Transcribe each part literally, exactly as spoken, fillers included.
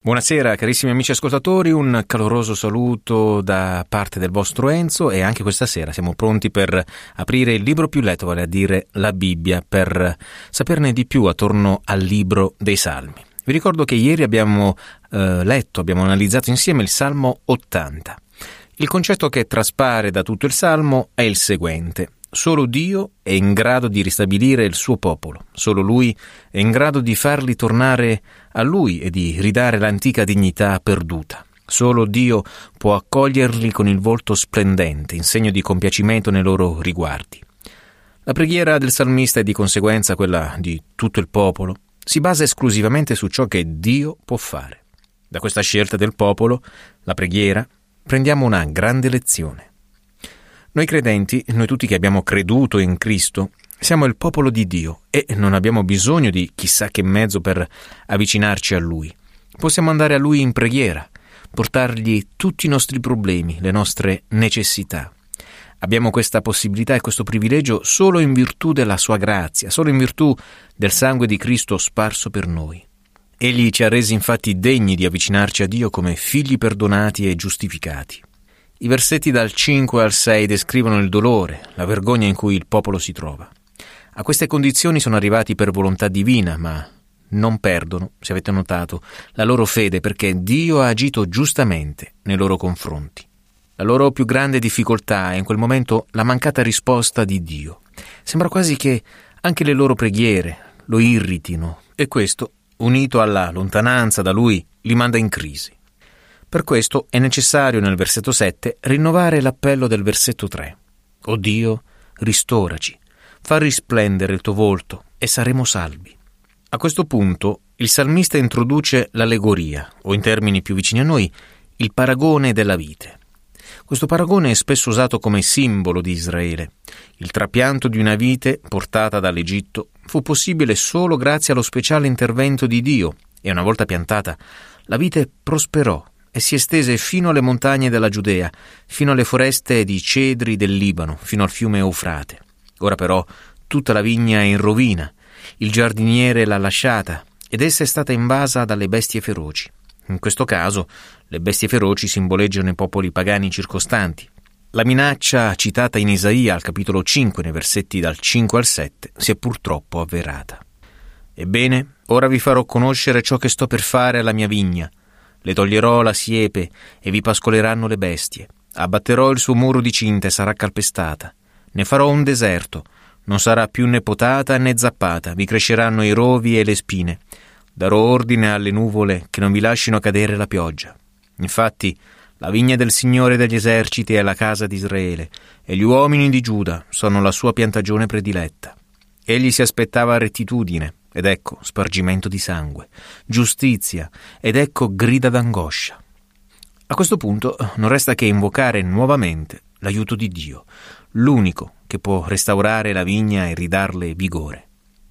Buonasera carissimi amici ascoltatori, un caloroso saluto da parte del vostro Enzo e anche questa sera siamo pronti per aprire il libro più letto, vale a dire la Bibbia, per saperne di più attorno al libro dei Salmi. Vi ricordo che ieri abbiamo eh, letto, abbiamo analizzato insieme il Salmo ottanta. Il concetto che traspare da tutto il Salmo è il seguente: solo Dio è in grado di ristabilire il suo popolo, solo Lui è in grado di farli tornare a Lui e di ridare l'antica dignità perduta. Solo Dio può accoglierli con il volto splendente, in segno di compiacimento nei loro riguardi. La preghiera del salmista e di conseguenza quella di tutto il popolo si basa esclusivamente su ciò che Dio può fare. Da questa scelta del popolo, la preghiera, prendiamo una grande lezione. Noi credenti, noi tutti che abbiamo creduto in Cristo, siamo il popolo di Dio e non abbiamo bisogno di chissà che mezzo per avvicinarci a Lui. Possiamo andare a Lui in preghiera, portargli tutti i nostri problemi, le nostre necessità. Abbiamo questa possibilità e questo privilegio solo in virtù della Sua grazia, solo in virtù del sangue di Cristo sparso per noi. Egli ci ha resi infatti degni di avvicinarci a Dio come figli perdonati e giustificati. I versetti dal cinque al sei descrivono il dolore, la vergogna in cui il popolo si trova. A queste condizioni sono arrivati per volontà divina, ma non perdono, se avete notato, la loro fede perché Dio ha agito giustamente nei loro confronti. La loro più grande difficoltà è in quel momento la mancata risposta di Dio. Sembra quasi che anche le loro preghiere lo irritino e questo, unito alla lontananza da Lui, li manda in crisi. Per questo è necessario nel versetto sette rinnovare l'appello del versetto tre. O Dio, ristoraci, fa risplendere il tuo volto e saremo salvi. A questo punto il salmista introduce l'allegoria, o in termini più vicini a noi, il paragone della vite. Questo paragone è spesso usato come simbolo di Israele. Il trapianto di una vite portata dall'Egitto fu possibile solo grazie allo speciale intervento di Dio e una volta piantata la vite prosperò e si estese fino alle montagne della Giudea, fino alle foreste di cedri del Libano, fino al fiume Eufrate. Ora però tutta la vigna è in rovina, il giardiniere l'ha lasciata ed essa è stata invasa dalle bestie feroci. In questo caso le bestie feroci simboleggiano i popoli pagani circostanti. La minaccia citata in Isaia al capitolo cinque, nei versetti dal cinque al sette, si è purtroppo avverata. Ebbene, ora vi farò conoscere ciò che sto per fare alla mia vigna. Le toglierò la siepe e vi pascoleranno le bestie. Abbatterò il suo muro di cinta e sarà calpestata. Ne farò un deserto. Non sarà più né potata né zappata. Vi cresceranno i rovi e le spine. Darò ordine alle nuvole che non vi lascino cadere la pioggia. Infatti, la vigna del Signore degli eserciti è la casa di Israele e gli uomini di Giuda sono la sua piantagione prediletta. Egli si aspettava rettitudine. Ed ecco spargimento di sangue, giustizia, ed ecco grida d'angoscia. A questo punto non resta che invocare nuovamente l'aiuto di Dio, l'unico che può restaurare la vigna e ridarle vigore.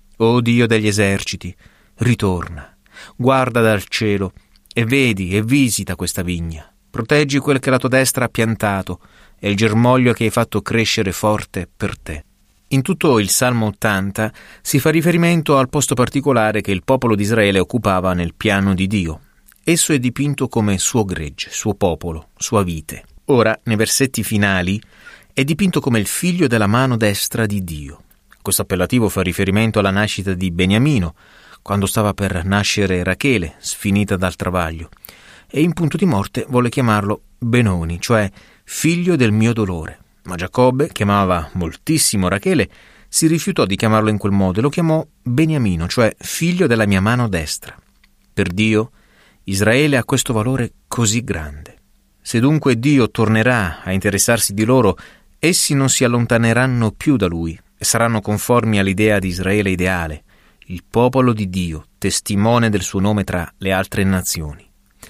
O Dio degli eserciti, ritorna, guarda dal cielo e vedi e visita questa vigna. Proteggi quel che la tua destra ha piantato e il germoglio che hai fatto crescere forte per te. In tutto il Salmo ottanta si fa riferimento al posto particolare che il popolo di Israele occupava nel piano di Dio. Esso è dipinto come suo gregge, suo popolo, sua vite. Ora, nei versetti finali, è dipinto come il figlio della mano destra di Dio. Questo appellativo fa riferimento alla nascita di Beniamino, quando stava per nascere Rachele, sfinita dal travaglio, e in punto di morte volle chiamarlo Benoni, cioè figlio del mio dolore. Ma Giacobbe, che amava moltissimo Rachele, si rifiutò di chiamarlo in quel modo e lo chiamò Beniamino, cioè figlio della mia mano destra. Per Dio, Israele ha questo valore così grande. Se dunque Dio tornerà a interessarsi di loro, essi non si allontaneranno più da Lui e saranno conformi all'idea di Israele ideale, il popolo di Dio, testimone del suo nome tra le altre nazioni.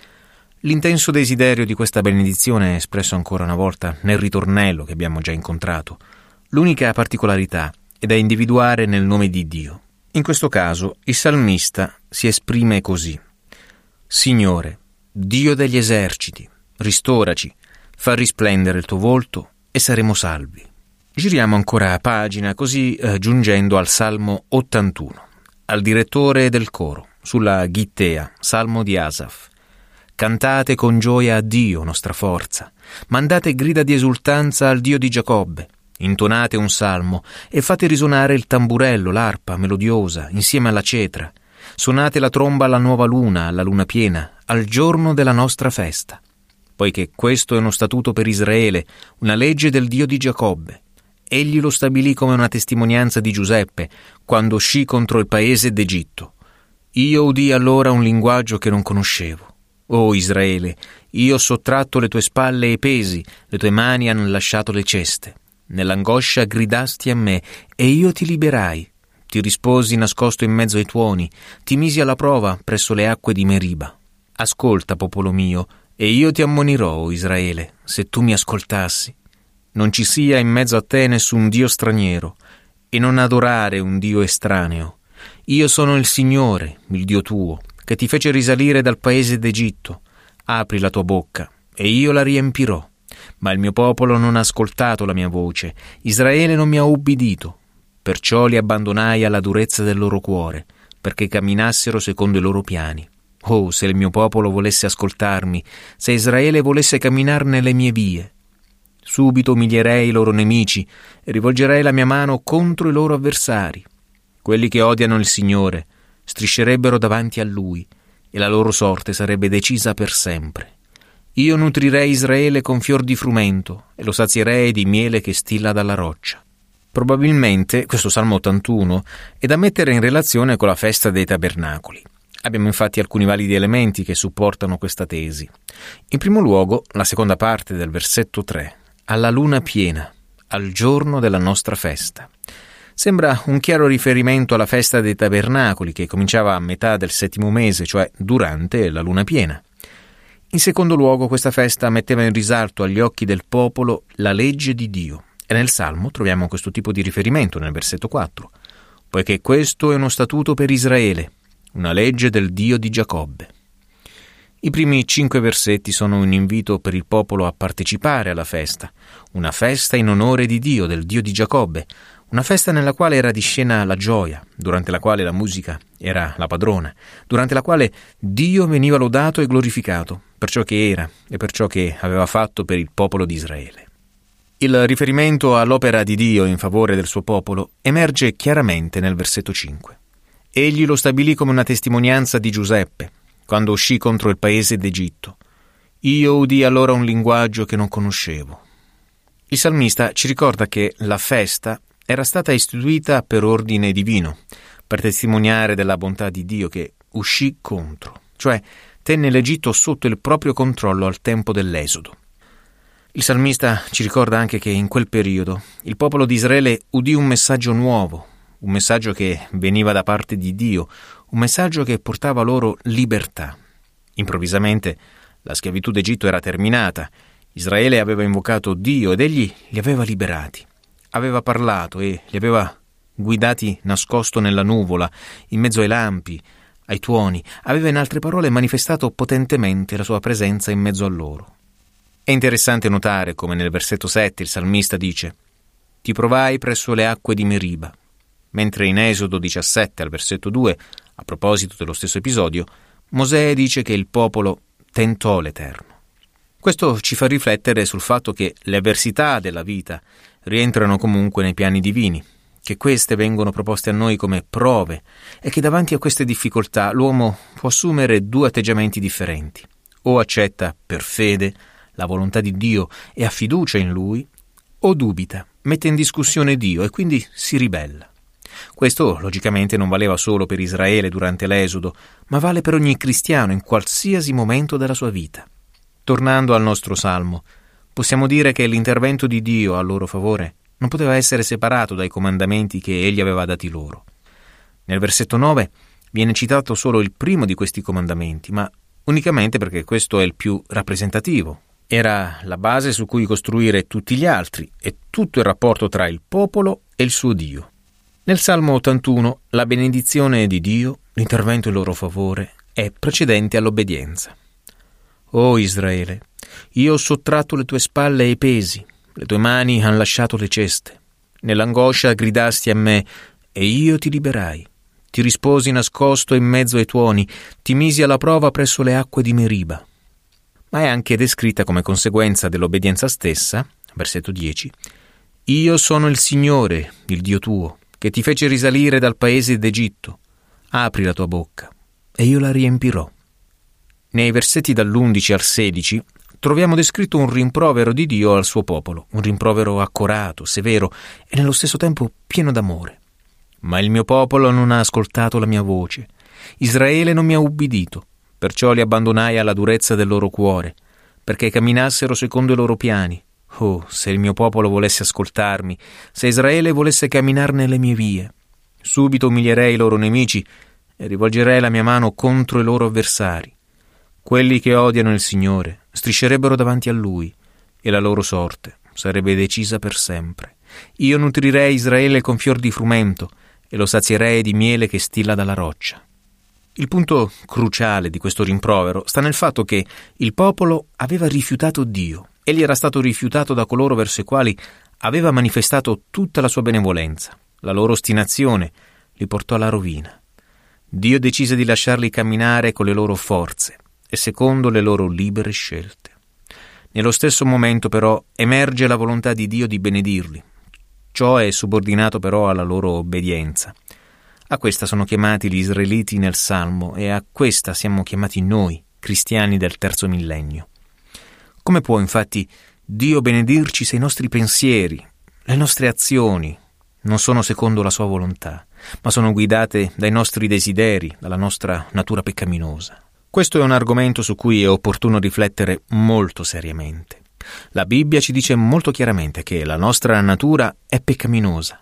L'intenso desiderio di questa benedizione è espresso ancora una volta nel ritornello che abbiamo già incontrato. L'unica particolarità è da individuare nel nome di Dio. In questo caso il salmista si esprime così: Signore, Dio degli eserciti, ristoraci, fa risplendere il tuo volto e saremo salvi. Giriamo ancora a pagina, così eh, giungendo al Salmo ottantuno, al direttore del coro, sulla Gittea, Salmo di Asaf. Cantate con gioia a Dio, nostra forza. Mandate grida di esultanza al Dio di Giacobbe. Intonate un salmo e fate risuonare il tamburello, l'arpa melodiosa, insieme alla cetra. Suonate la tromba alla nuova luna, alla luna piena, al giorno della nostra festa. Poiché questo è uno statuto per Israele, una legge del Dio di Giacobbe. Egli lo stabilì come una testimonianza di Giuseppe, quando uscì contro il paese d'Egitto. Io udii allora un linguaggio che non conoscevo. O Israele, io ho sottratto le tue spalle ai pesi, le tue mani hanno lasciato le ceste. Nell'angoscia gridasti a me, e io ti liberai. Ti risposi nascosto in mezzo ai tuoni, ti misi alla prova presso le acque di Meriba. Ascolta, popolo mio, e io ti ammonirò, o Israele, se tu mi ascoltassi. Non ci sia in mezzo a te nessun Dio straniero, e non adorare un Dio estraneo. Io sono il Signore, il Dio tuo, che ti fece risalire dal paese d'Egitto. Apri la tua bocca, e io la riempirò. Ma il mio popolo non ha ascoltato la mia voce, Israele non mi ha ubbidito. Perciò li abbandonai alla durezza del loro cuore, perché camminassero secondo i loro piani. Oh, se il mio popolo volesse ascoltarmi, se Israele volesse camminar nelle mie vie. Subito umilierei i loro nemici e rivolgerei la mia mano contro i loro avversari. Quelli che odiano il Signore striscerebbero davanti a Lui, e la loro sorte sarebbe decisa per sempre. Io nutrirei Israele con fior di frumento e lo sazierei di miele che stilla dalla roccia. Probabilmente questo Salmo ottantuno è da mettere in relazione con la festa dei tabernacoli. Abbiamo infatti alcuni validi elementi che supportano questa tesi. In primo luogo, la seconda parte del versetto tre, alla luna piena, al giorno della nostra festa. Sembra un chiaro riferimento alla festa dei tabernacoli che cominciava a metà del settimo mese, cioè durante la luna piena. In secondo luogo, questa festa metteva in risalto agli occhi del popolo la legge di Dio. E nel Salmo troviamo questo tipo di riferimento nel versetto quattro. Poiché questo è uno statuto per Israele, una legge del Dio di Giacobbe. I primi cinque versetti sono un invito per il popolo a partecipare alla festa, una festa in onore di Dio, del Dio di Giacobbe, una festa nella quale era di scena la gioia, durante la quale la musica era la padrona, durante la quale Dio veniva lodato e glorificato per ciò che era e per ciò che aveva fatto per il popolo di Israele. Il riferimento all'opera di Dio in favore del suo popolo emerge chiaramente nel versetto cinque. Egli lo stabilì come una testimonianza di Giuseppe, quando uscì contro il paese d'Egitto. Io udii allora un linguaggio che non conoscevo. Il salmista ci ricorda che la festa era stata istituita per ordine divino, per testimoniare della bontà di Dio che uscì contro, cioè tenne l'Egitto sotto il proprio controllo al tempo dell'Esodo. Il salmista ci ricorda anche che in quel periodo il popolo di Israele udì un messaggio nuovo, un messaggio che veniva da parte di Dio, un messaggio che portava loro libertà. Improvvisamente la schiavitù d'Egitto era terminata, Israele aveva invocato Dio ed egli li aveva liberati. Aveva parlato e li aveva guidati nascosto nella nuvola, in mezzo ai lampi, ai tuoni. Aveva in altre parole manifestato potentemente la sua presenza in mezzo a loro. È interessante notare come nel versetto sette il salmista dice «Ti provai presso le acque di Meriba», mentre in Esodo diciassette al versetto due, a proposito dello stesso episodio, Mosè dice che il popolo tentò l'Eterno. Questo ci fa riflettere sul fatto che le avversità della vita rientrano comunque nei piani divini, che queste vengono proposte a noi come prove e che davanti a queste difficoltà l'uomo può assumere due atteggiamenti differenti. O accetta per fede la volontà di Dio e ha fiducia in Lui, o dubita, mette in discussione Dio e quindi si ribella. Questo logicamente non valeva solo per Israele durante l'Esodo, ma vale per ogni cristiano in qualsiasi momento della sua vita. Tornando al nostro Salmo, possiamo dire che l'intervento di Dio a loro favore non poteva essere separato dai comandamenti che Egli aveva dati loro. Nel versetto nove viene citato solo il primo di questi comandamenti, ma unicamente perché questo è il più rappresentativo. Era la base su cui costruire tutti gli altri e tutto il rapporto tra il popolo e il suo Dio. Nel Salmo ottantuno, la benedizione di Dio, l'intervento in loro favore, è precedente all'obbedienza. O Israele, io ho sottratto le tue spalle ai pesi, le tue mani han lasciato le ceste. Nell'angoscia gridasti a me, e io ti liberai. Ti risposi nascosto in mezzo ai tuoni, ti misi alla prova presso le acque di Meriba. ma è anche descritta come conseguenza dell'obbedienza stessa, versetto dieci, «Io sono il Signore, il Dio tuo, che ti fece risalire dal paese d'Egitto. Apri la tua bocca, e io la riempirò». Nei versetti dall'undici al sedici troviamo descritto un rimprovero di Dio al suo popolo, un rimprovero accorato, severo e nello stesso tempo pieno d'amore. «Ma il mio popolo non ha ascoltato la mia voce, Israele non mi ha ubbidito, perciò li abbandonai alla durezza del loro cuore, perché camminassero secondo i loro piani. Oh, se il mio popolo volesse ascoltarmi, se Israele volesse camminare nelle mie vie, subito umilierei i loro nemici e rivolgerei la mia mano contro i loro avversari. Quelli che odiano il Signore striscerebbero davanti a Lui, e la loro sorte sarebbe decisa per sempre. Io nutrirei Israele con fior di frumento e lo sazierei di miele che stilla dalla roccia». Il punto cruciale di questo rimprovero sta nel fatto che il popolo aveva rifiutato Dio. Egli era stato rifiutato da coloro verso i quali aveva manifestato tutta la sua benevolenza. La loro ostinazione li portò alla rovina. Dio decise di lasciarli camminare con le loro forze e secondo le loro libere scelte. Nello stesso momento, però, emerge la volontà di Dio di benedirli. Ciò è subordinato però alla loro obbedienza. A questa sono chiamati gli israeliti nel Salmo e a questa siamo chiamati noi, cristiani del terzo millennio. Come può infatti Dio benedirci se i nostri pensieri, le nostre azioni non sono secondo la sua volontà, ma sono guidate dai nostri desideri, dalla nostra natura peccaminosa? Questo è un argomento su cui è opportuno riflettere molto seriamente. La Bibbia ci dice molto chiaramente che la nostra natura è peccaminosa,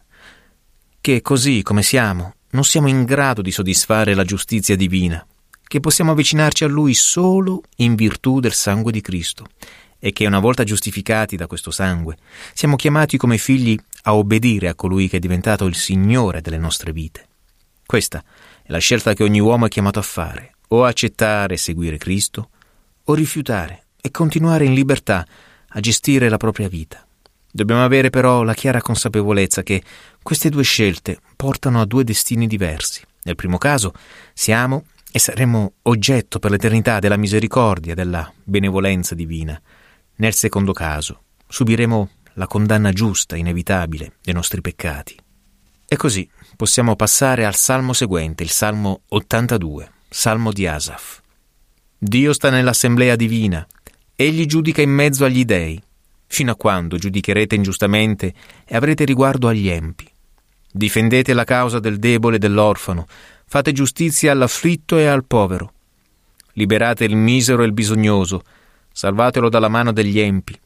che così come siamo non siamo in grado di soddisfare la giustizia divina, che possiamo avvicinarci a Lui solo in virtù del sangue di Cristo e che una volta giustificati da questo sangue siamo chiamati come figli a obbedire a colui che è diventato il Signore delle nostre vite. Questa è la scelta che ogni uomo è chiamato a fare, o accettare e seguire Cristo, o rifiutare e continuare in libertà a gestire la propria vita. Dobbiamo avere però la chiara consapevolezza che queste due scelte portano a due destini diversi. Nel primo caso siamo e saremo oggetto per l'eternità della misericordia, della benevolenza divina. Nel secondo caso subiremo la condanna giusta, inevitabile, dei nostri peccati. E così possiamo passare al salmo seguente, il salmo ottantadue, salmo di Asaf. Dio sta nell'assemblea divina, egli giudica in mezzo agli dei. Fino a quando giudicherete ingiustamente e avrete riguardo agli empi? Difendete la causa del debole e dell'orfano, fate giustizia all'afflitto e al povero. Liberate il misero e il bisognoso, salvatelo dalla mano degli empi.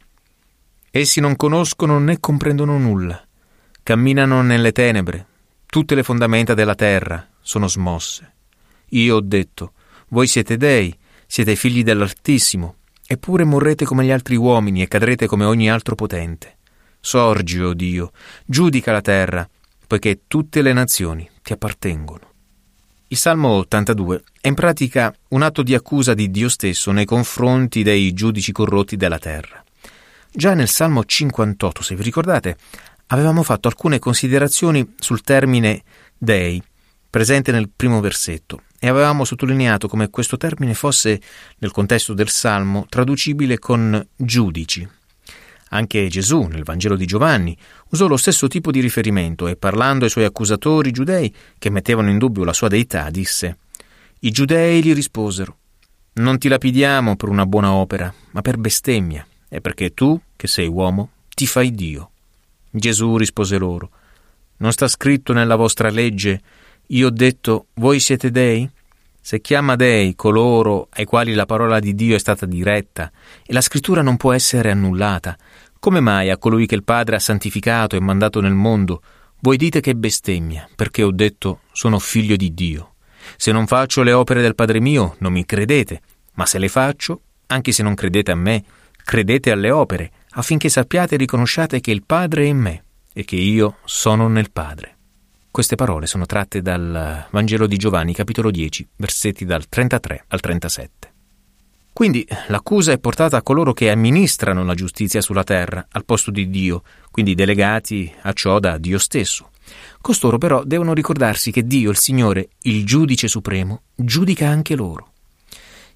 Essi non conoscono né comprendono nulla, camminano nelle tenebre, tutte le fondamenta della terra sono smosse. Io ho detto, voi siete dei, siete figli dell'Altissimo, eppure morrete come gli altri uomini e cadrete come ogni altro potente. Sorgi, o Dio, giudica la terra, poiché tutte le nazioni ti appartengono. Il Salmo ottantadue è in pratica un atto di accusa di Dio stesso nei confronti dei giudici corrotti della terra. Già nel Salmo cinquantotto, se vi ricordate, avevamo fatto alcune considerazioni sul termine dei, presente nel primo versetto, e avevamo sottolineato come questo termine fosse, nel contesto del Salmo, traducibile con giudici. Anche Gesù, nel Vangelo di Giovanni, usò lo stesso tipo di riferimento e parlando ai suoi accusatori giudei che mettevano in dubbio la sua deità, disse: «I giudei gli risposero: non ti lapidiamo per una buona opera, ma per bestemmia, e perché tu, che sei uomo, ti fai Dio». Gesù rispose loro: «Non sta scritto nella vostra legge: io ho detto, voi siete dei? Se chiama dei coloro ai quali la parola di Dio è stata diretta e la scrittura non può essere annullata, come mai a colui che il Padre ha santificato e mandato nel mondo voi dite che bestemmia, perché ho detto sono figlio di Dio? Se non faccio le opere del Padre mio, non mi credete, ma se le faccio, anche se non credete a me, credete alle opere, affinché sappiate e riconosciate che il Padre è in me e che io sono nel Padre». Queste parole sono tratte dal Vangelo di Giovanni, capitolo dieci, versetti dal trentatré al trentasette. Quindi l'accusa è portata a coloro che amministrano la giustizia sulla terra, al posto di Dio, quindi delegati a ciò da Dio stesso. Costoro però devono ricordarsi che Dio, il Signore, il giudice supremo, giudica anche loro.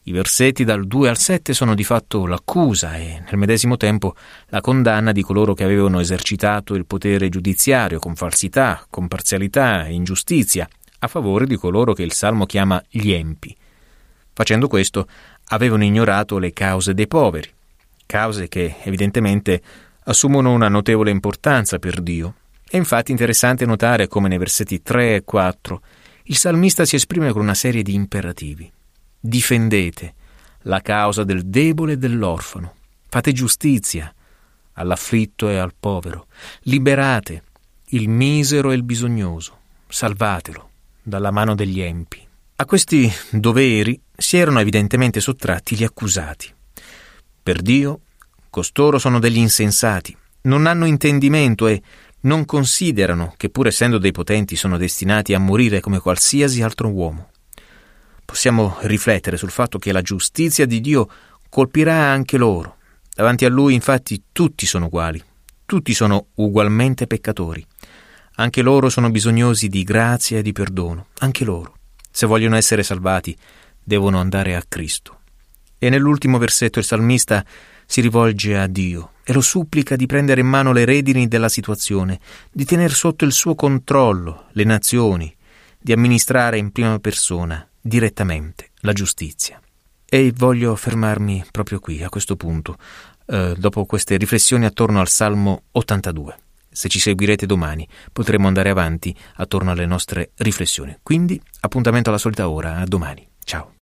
I versetti dal due al sette sono di fatto l'accusa e nel medesimo tempo la condanna di coloro che avevano esercitato il potere giudiziario con falsità, con parzialità e ingiustizia, a favore di coloro che il Salmo chiama gli empi. Facendo questo, avevano ignorato le cause dei poveri, cause che evidentemente assumono una notevole importanza per Dio. È infatti interessante notare come nei versetti tre e quattro il salmista si esprime con una serie di imperativi. Difendete la causa del debole e dell'orfano, fate giustizia all'afflitto e al povero, liberate il misero e il bisognoso, salvatelo dalla mano degli empi. A questi doveri si erano evidentemente sottratti gli accusati. Per Dio, costoro sono degli insensati, non hanno intendimento e non considerano che pur essendo dei potenti sono destinati a morire come qualsiasi altro uomo. Possiamo riflettere sul fatto che la giustizia di Dio colpirà anche loro. Davanti a Lui, infatti, tutti sono uguali, tutti sono ugualmente peccatori. Anche loro sono bisognosi di grazia e di perdono, anche loro. Se vogliono essere salvati, devono andare a Cristo. E nell'ultimo versetto il salmista si rivolge a Dio e lo supplica di prendere in mano le redini della situazione, di tenere sotto il suo controllo le nazioni, di amministrare in prima persona direttamente la giustizia. E voglio fermarmi proprio qui, a questo punto, eh, dopo queste riflessioni attorno al Salmo ottantadue. Se ci seguirete domani potremo andare avanti attorno alle nostre riflessioni. Quindi appuntamento alla solita ora, a domani. Ciao.